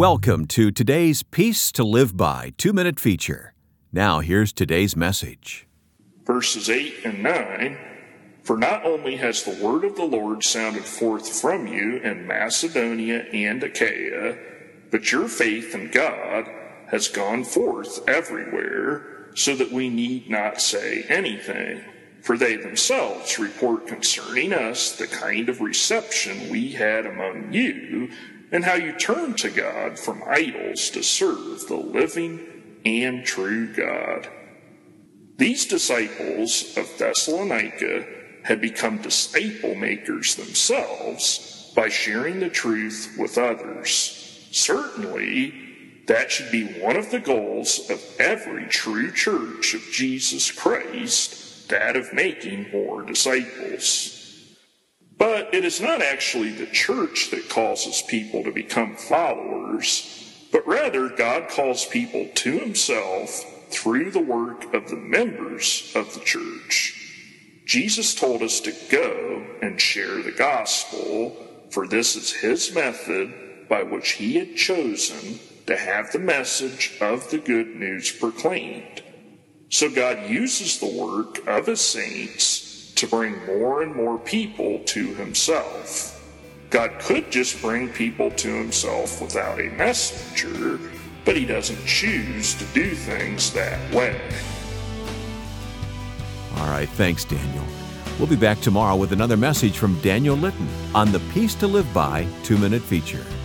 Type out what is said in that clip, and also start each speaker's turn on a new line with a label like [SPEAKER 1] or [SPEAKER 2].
[SPEAKER 1] Welcome to today's Peace to Live By 2-minute feature. Now here's today's message.
[SPEAKER 2] Verses 8 and 9, For not only has the word of the Lord sounded forth from you in Macedonia and Achaia, but your faith in God has gone forth everywhere, so that we need not say anything. For they themselves report concerning us the kind of reception we had among you, and how you turned to God from idols to serve the living and true God. These disciples of Thessalonica had become disciple makers themselves by sharing the truth with others. Certainly, that should be one of the goals of every true church of Jesus Christ, that of making more disciples. But it is not actually the church that causes people to become followers, but rather God calls people to himself through the work of the members of the church. Jesus told us to go and share the gospel, for this is his method by which he had chosen to have the message of the good news proclaimed. So God uses the work of his saints to bring more and more people to himself. God could just bring people to himself without a messenger, but he doesn't choose to do things that way.
[SPEAKER 1] All right, thanks, Daniel. We'll be back tomorrow with another message from Daniel Litton on the Peace to Live By 2-minute feature.